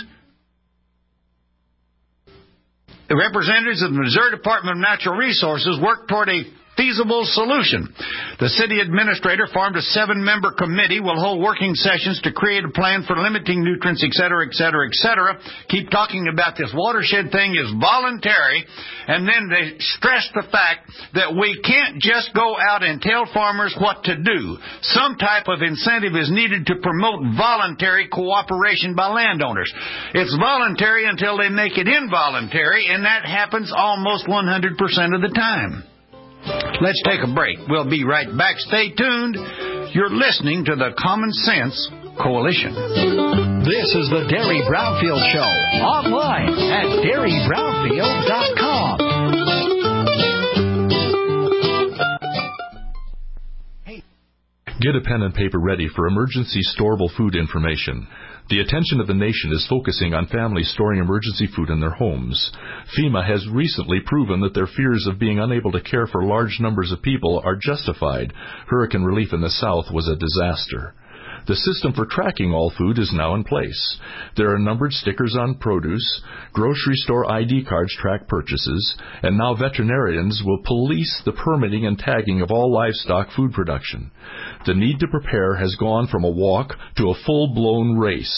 The representatives of the Missouri Department of Natural Resources worked toward a feasible solution. The city administrator formed a seven-member committee, will hold working sessions to create a plan for limiting nutrients, et cetera, et cetera, et cetera. Keep talking about this watershed thing is voluntary, and then they stress the fact that we can't just go out and tell farmers what to do. Some type of incentive is needed to promote voluntary cooperation by landowners. It's voluntary until they make it involuntary, and that happens almost one hundred percent of the time. Let's take a break. We'll be right back. Stay tuned. You're listening to the Common Sense Coalition.
This is the Derry Brownfield Show, online at derry brownfield dot com.
Get a pen and paper ready for emergency storable food information. The attention of the nation is focusing on families storing emergency food in their homes. FEMA has recently proven that their fears of being unable to care for large numbers of people are justified. Hurricane relief in the South was a disaster. The system for tracking all food is now in place. There are numbered stickers on produce, grocery store I D cards track purchases, and now veterinarians will police the permitting and tagging of all livestock food production. The need to prepare has gone from a walk to a full-blown race.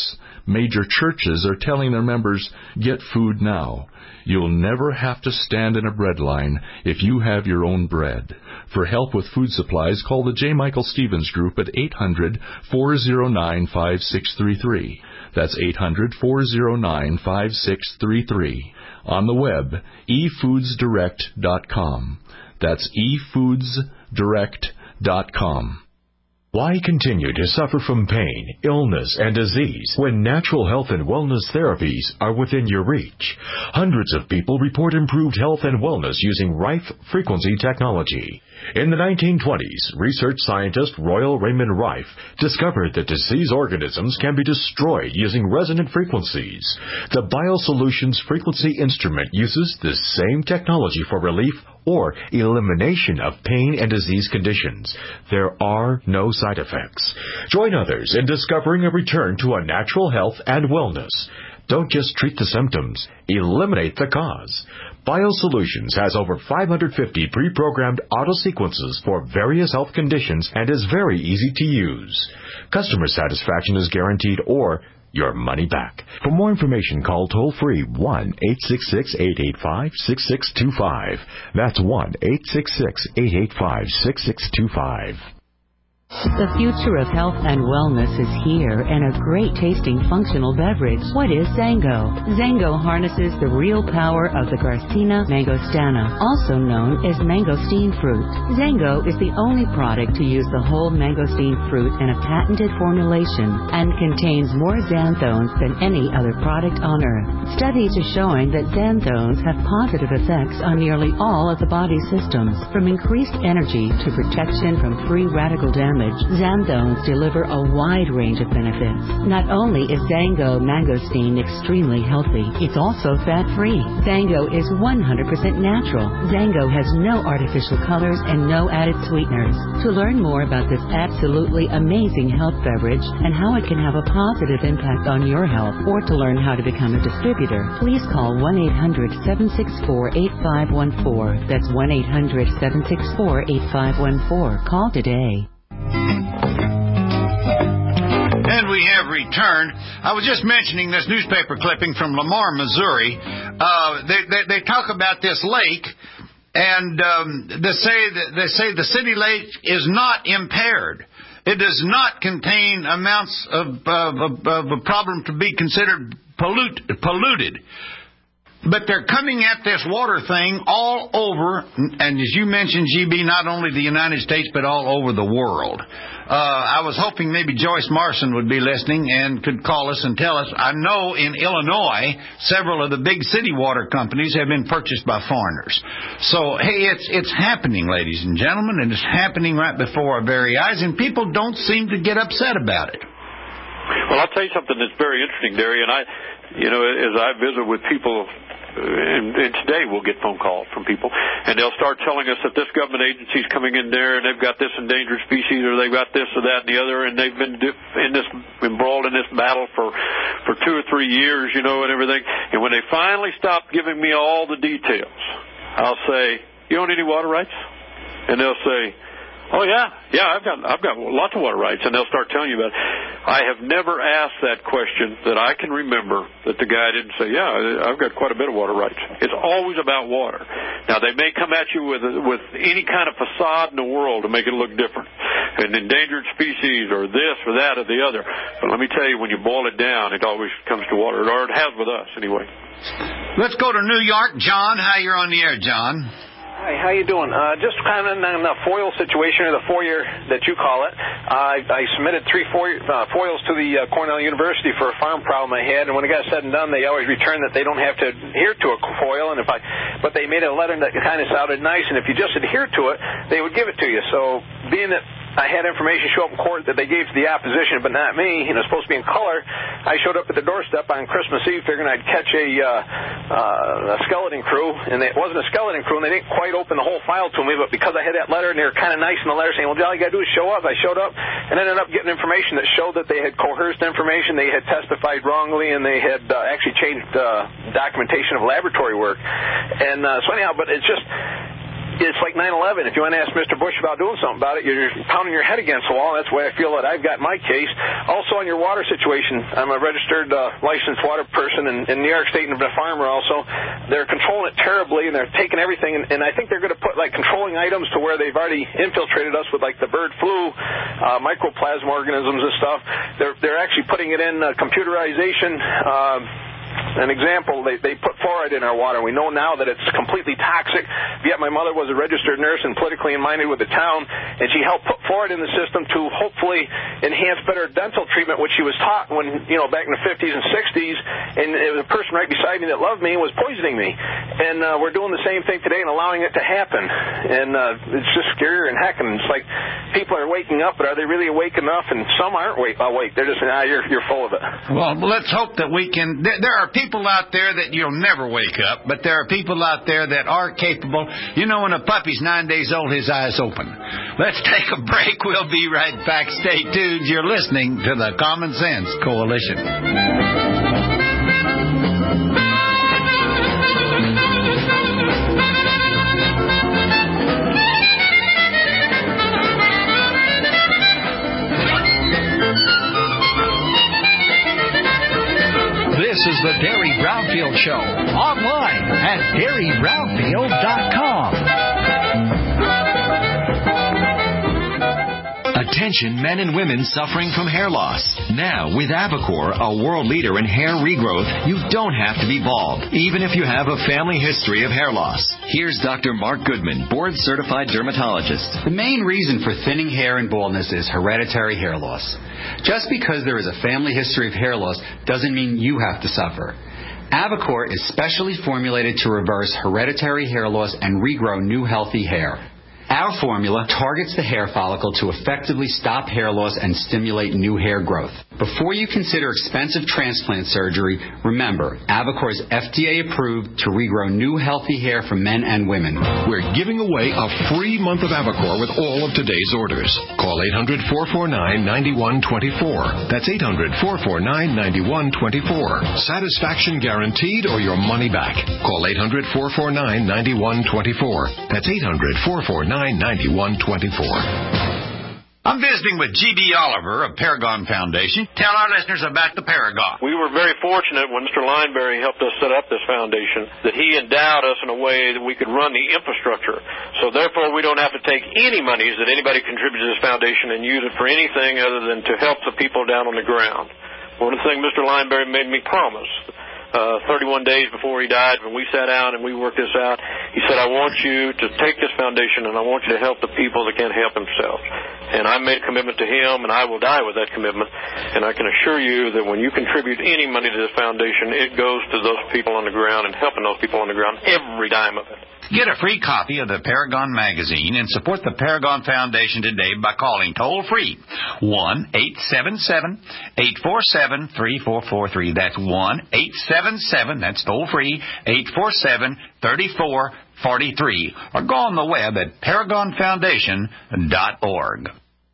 Major churches are telling their members, get food now. You'll never have to stand in a bread line if you have your own bread. For help with food supplies, call the J. Michael Stevens Group at eight hundred, four oh nine, five six three three. That's eight hundred, four oh nine, five six three three. On the web, e foods direct dot com. That's e foods direct dot com.
Why continue to suffer from pain, illness, and disease when natural health and wellness therapies are within your reach? Hundreds of people report improved health and wellness using Rife frequency technology. In the nineteen twenties, research scientist Royal Raymond Rife discovered that diseased organisms can be destroyed using resonant frequencies. The BioSolutions frequency instrument uses the same technology for relief or elimination of pain and disease conditions. There are no side effects. Join others in discovering a return to a natural health and wellness. Don't just treat the symptoms, eliminate the cause. BioSolutions has over five hundred fifty pre-programmed auto-sequences for various health conditions and is very easy to use. Customer satisfaction is guaranteed or your money back. For more information, call toll-free one eight six six, eight eight five, six six two five. That's one eight six six, eight eight five, six six two five.
The future of health and wellness is here in a great-tasting functional beverage. What is Zango? Zango harnesses the real power of the Garcinia mangostana, also known as mangosteen fruit. Zango is the only product to use the whole mangosteen fruit in a patented formulation and contains more xanthones than any other product on Earth. Studies are showing that xanthones have positive effects on nearly all of the body's systems, from increased energy to protection from free radical damage. Xanthones deliver a wide range of benefits. Not only is Zango mangosteen extremely healthy, it's also fat-free. Zango is one hundred percent natural. Zango has no artificial colors and no added sweeteners. To learn more about this absolutely amazing health beverage and how it can have a positive impact on your health, or to learn how to become a distributor, please call one eight hundred, seven six four, eight five one four. That's one eight hundred, seven six four, eight five one four. Call today.
And we have returned. I was just mentioning this newspaper clipping from Lamar, Missouri. Uh, they, they, they talk about this lake, and um, they say that they say the city lake is not impaired. It does not contain amounts of, of, of, of a problem to be considered pollute, polluted. But they're coming at this water thing all over, and as you mentioned, G B, not only the United States, but all over the world. Uh, I was hoping maybe Joyce Marson would be listening and could call us and tell us. I know in Illinois, several of the big city water companies have been purchased by foreigners. So, hey, it's it's happening, ladies and gentlemen, and it's happening right before our very eyes, and people don't seem to get upset about it.
Well, I'll tell you something that's very interesting, Derry, and I, you know, as I visit with people, and, and today we'll get phone calls from people, and they'll start telling us that this government agency's coming in there, and they've got this endangered species, or they've got this or that and the other, and they've been in this embroiled in this battle for for two or three years, you know, and everything. And when they finally stop giving me all the details, I'll say, "You own any water rights?" And they'll say, "Oh yeah, yeah, I've got I've got lots of water rights," and they'll start telling you about it. I have never asked that question that I can remember that the guy didn't say, "Yeah, I've got quite a bit of water rights." It's always about water. Now they may come at you with with any kind of facade in the world to make it look different, an endangered species or this or that or the other. But let me tell you, when you boil it down, it always comes to water, or it has with us anyway.
Let's go to New York, John. Hi, you're on the air, John.
Hi, how you doing? Uh, just kind of in the foil situation, or the foyer that you call it. Uh, I, I submitted three foil, uh, foils to the uh, Cornell University for a farm problem I had, and when it got said and done, they always return that they don't have to adhere to a foil, and if I, but they made a letter that kind of sounded nice, and if you just adhere to it, they would give it to you. So, being that I had information show up in court that they gave to the opposition, but not me, and it was supposed to be in color, I showed up at the doorstep on Christmas Eve figuring I'd catch a, uh, uh, a skeleton crew, and it wasn't a skeleton crew, and they didn't quite open the whole file to me, but because I had that letter, and they were kind of nice in the letter saying, well, all you got to do is show up, I showed up, and ended up getting information that showed that they had coerced information, they had testified wrongly, and they had uh, actually changed uh, documentation of laboratory work. And uh, so anyhow, but it's just... it's like nine eleven. If you want to ask Mister Bush about doing something about it, you're pounding your head against the wall. That's the way I feel that I've got my case. Also, on your water situation, I'm a registered uh, licensed water person in, in New York State and a farmer also. They're controlling it terribly, and they're taking everything, and, and I think they're going to put like controlling items to where they've already infiltrated us with like the bird flu, uh, mycoplasma organisms and stuff. They're they're actually putting it in uh, computerization. Uh, An example, they, they put fluoride in our water. We know now that it's completely toxic, yet my mother was a registered nurse and politically minded with the town, and she helped put fluoride in the system to hopefully enhance better dental treatment, which she was taught when, you know, back in the fifties and sixties, and the person right beside me that loved me was poisoning me. And uh, we're doing the same thing today and allowing it to happen. And uh, it's just scarier and heck, and it's like people are waking up, but are they really awake enough? And some aren't awake. awake. They're just, ah, you're, you're full of it.
Well, let's hope that we can... There, there are people out there that you'll never wake up, but there are people out there that are capable. You know, when a puppy's nine days old, his eyes open. Let's take a break. We'll be right back. Stay tuned. You're listening to the Common Sense Coalition.
This is the Derry Brownfield Show, online at Derry Brownfield dot com.
Attention men and women suffering from hair loss. Now, with Avicor, a world leader in hair regrowth, you don't have to be bald, even if you have a family history of hair loss. Here's Doctor Mark Goodman, board-certified dermatologist.
The main reason for thinning hair and baldness is hereditary hair loss. Just because there is a family history of hair loss doesn't mean you have to suffer. Avicor is specially formulated to reverse hereditary hair loss and regrow new healthy hair. Our formula targets the hair follicle to effectively stop hair loss and stimulate new hair growth. Before you consider expensive transplant surgery, remember, Avicor is F D A approved to regrow new healthy hair for men and women.
We're giving away a free month of Avicor with all of today's orders. Call eight hundred, four four nine, nine one two four. That's eight hundred, four four nine, nine one two four. Satisfaction guaranteed or your money back. Call eight hundred, four four nine, nine one two four. That's eight hundred, four four nine, nine one two four.
I'm visiting with G B Oliver of Paragon Foundation. Tell our listeners about the Paragon.
We were very fortunate when Mister Lineberry helped us set up this foundation that he endowed us in a way that we could run the infrastructure. So therefore, we don't have to take any monies that anybody contributes to this foundation and use it for anything other than to help the people down on the ground. One of the things Mister Lineberry made me promise, Uh, thirty-one days before he died, when we sat down and we worked this out, he said, I want you to take this foundation and I want you to help the people that can't help themselves. And I made a commitment to him, and I will die with that commitment. And I can assure you that when you contribute any money to this foundation, it goes to those people on the ground and helping those people on the ground, every dime of it.
Get a free copy of the Paragon magazine and support the Paragon Foundation today by calling toll-free one eight seven seven, eight four seven, three four four three. That's one eight seven seven, that's toll-free, eight four seven, three four four three. Or go on the web at paragon foundation dot org.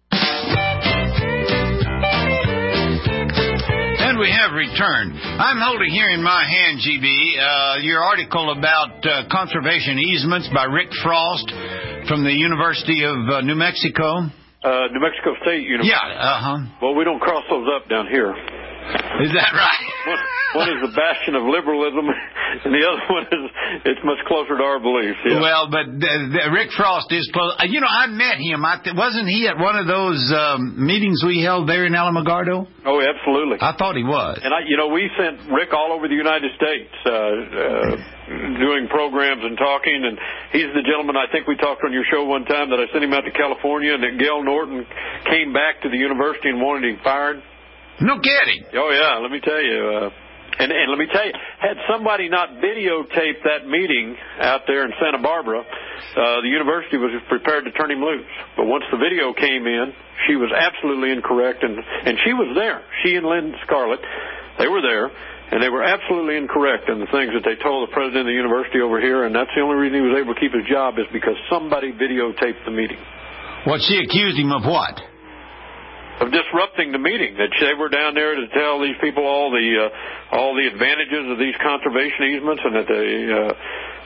And we have returned. I'm holding here in my hand, G B, uh, your article about uh, conservation easements by Rick Frost from the University of uh, New Mexico.
Uh, New Mexico State University.
Yeah, uh-huh.
Well, we don't cross those up down here.
Is that right?
one, one is the bastion of liberalism, and the other one is it's much closer to our beliefs. Yeah.
Well, but uh, the, Rick Frost is close. Uh, you know, I met him. I th- wasn't he at one of those um, meetings we held there in Alamogordo?
Oh, absolutely.
I thought he was.
And I, you know, we sent Rick all over the United States uh, uh, doing programs and talking. And he's the gentleman I think we talked on your show one time that I sent him out to California, and that Gail Norton came back to the university and wanted him fired.
No kidding.
Oh, yeah, let me tell you. Uh, and, and let me tell you, had somebody not videotaped that meeting out there in Santa Barbara, uh, the university was prepared to turn him loose. But once the video came in, she was absolutely incorrect, and, and she was there. She and Lynn Scarlett, they were there, and they were absolutely incorrect in the things that they told the president of the university over here, and that's the only reason he was able to keep his job is because somebody videotaped the meeting.
What, she accused him of what?
Of disrupting the meeting, that they were down there to tell these people all the uh, all the advantages of these conservation easements, and that they uh,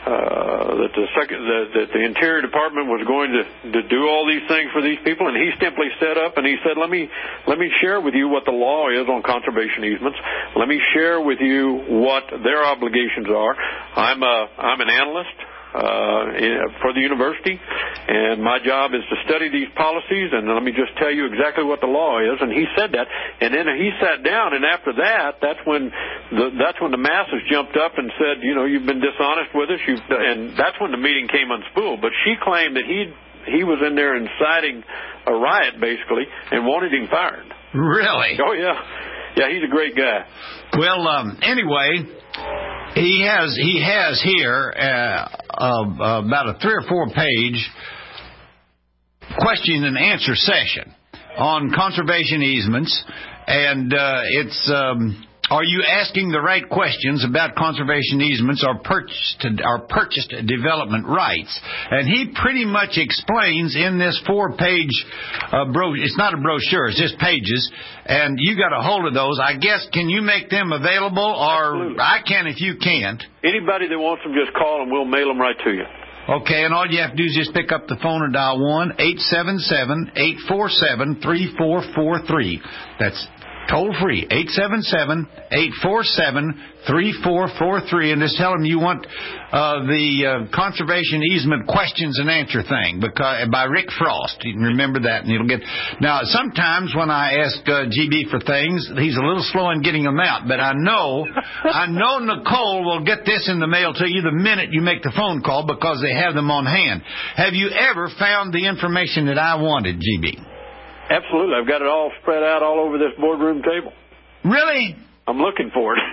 uh, that the second that, that the Interior Department was going to, to do all these things for these people, and he simply stood up and he said, "Let me let me share with you what the law is on conservation easements. Let me share with you what their obligations are. I'm a I'm an analyst." Uh, for the university, and my job is to study these policies, and let me just tell you exactly what the law is. And he said that, and then he sat down, and after that, that's when the, that's when the masses jumped up and said, you know, you've been dishonest with us, you've, and that's when the meeting came unspooled. But she claimed that he he was in there inciting a riot, basically, and wanted him fired.
Really?
Oh, yeah. Yeah, he's a great guy.
Well, um, anyway, he has he has here uh, uh, about a three or four page question and answer session on conservation easements, and uh, it's um, are you asking the right questions about conservation easements or purchased or purchased development rights? And he pretty much explains in this four-page uh, brochure. It's not a brochure; it's just pages. And you got a hold of those. I guess can you make them available, or Absolutely. I can if you can't.
Anybody that wants them, just call and we'll mail them right to you.
Okay, and all you have to do is just pick up the phone and dial one eight seven seven eight four seven three four four three. That's toll free, eight seven seven eight four seven three four four three, and just tell them you want uh, the uh, conservation easement questions and answer thing because by Rick Frost. You can remember that, and you'll get. Now, sometimes when I ask uh, G B for things, he's a little slow in getting them out. But I know, I know Nicole will get this in the mail to you the minute you make the phone call because they have them on hand. Have you ever found the information that I wanted, G B?
Absolutely. I've got it all spread out all over this boardroom table.
Really?
I'm looking for it.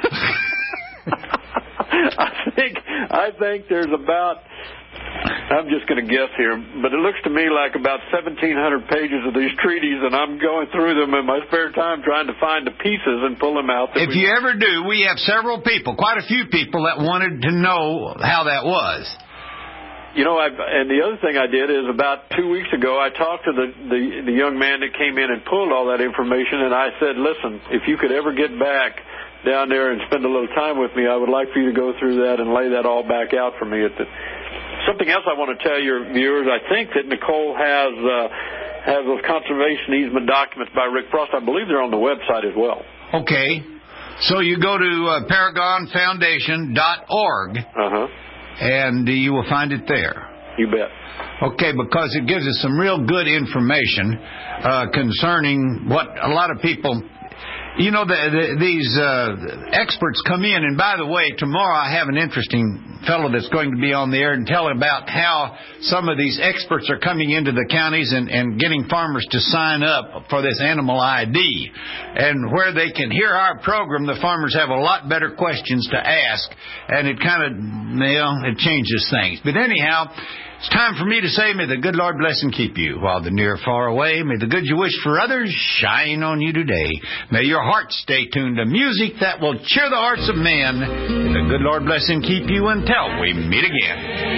I think I think there's about, I'm just going to guess here, but it looks to me like about seventeen hundred pages of these treaties, and I'm going through them in my spare time trying to find the pieces and pull them out.
If you ever do, we have several people, quite a few people that wanted to know how that was.
You know, I've, and the other thing I did is about two weeks ago, I talked to the, the, the young man that came in and pulled all that information, and I said, listen, if you could ever get back down there and spend a little time with me, I would like for you to go through that and lay that all back out for me. At the, something else I want to tell your viewers, I think that Nicole has uh, has those conservation easement documents by Rick Frost. I believe they're on the website as well.
Okay. So you go to uh, paragon foundation dot org. Uh-huh. And you will find it there.
You bet.
Okay, because it gives us some real good information uh, concerning what a lot of people... You know, the, the, these uh, experts come in, and by the way, tomorrow I have an interesting fellow that's going to be on the air and tell about how some of these experts are coming into the counties and, and getting farmers to sign up for this animal I D. And where they can hear our program, the farmers have a lot better questions to ask, and it kind of, you know, it changes things. But anyhow... It's time for me to say, may the good Lord bless and keep you. While the near far away, may the good you wish for others shine on you today. May your heart stay tuned to music that will cheer the hearts of men. May the good Lord bless and keep you until we meet again.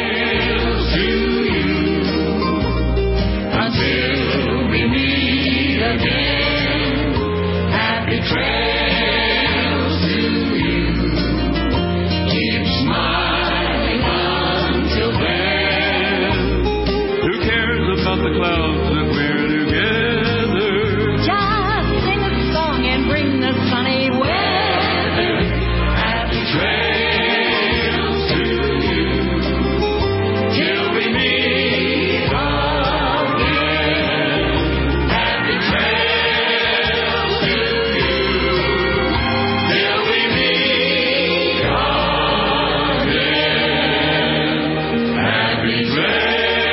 Until we meet again, happy trails to you. Keep smiling until then.
About the clouds that we're together.
Just sing a song and bring the sunny weather. Happy trails to you till we meet again. Happy trails to you till we meet again. Happy trails.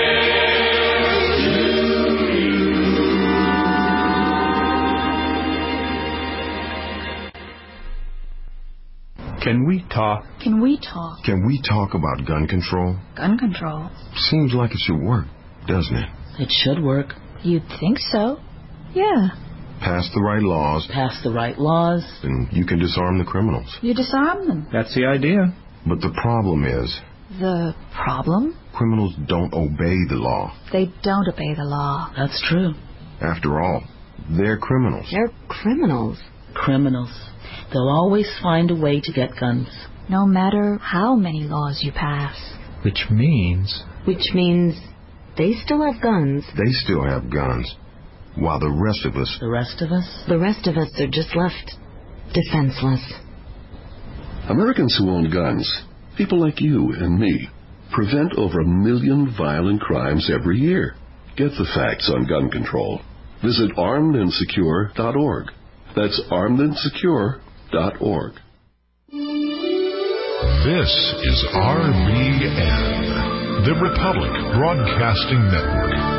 Can we talk?
Can we talk?
Can we talk about gun control?
Gun control?
Seems like it should work, doesn't it?
It should work. You'd think so. Yeah.
Pass the right laws.
Pass the right laws.
And you can disarm the criminals.
You disarm them.
That's the idea.
But the problem is...
The problem?
Criminals don't obey the law.
They don't obey the law.
That's true.
After all, they're criminals.
They're criminals. Criminals. They'll always find a way to get guns.
No matter how many laws you pass.
Which means...
Which means they still have guns.
They still have guns. While the rest of us...
The rest of us? The rest of us are just left defenseless.
Americans who own guns, people like you and me, prevent over a million violent crimes every year. Get the facts on gun control. Visit armed and secure dot org. That's armed and secure dot org.
This is R B N, the Republic Broadcasting Network.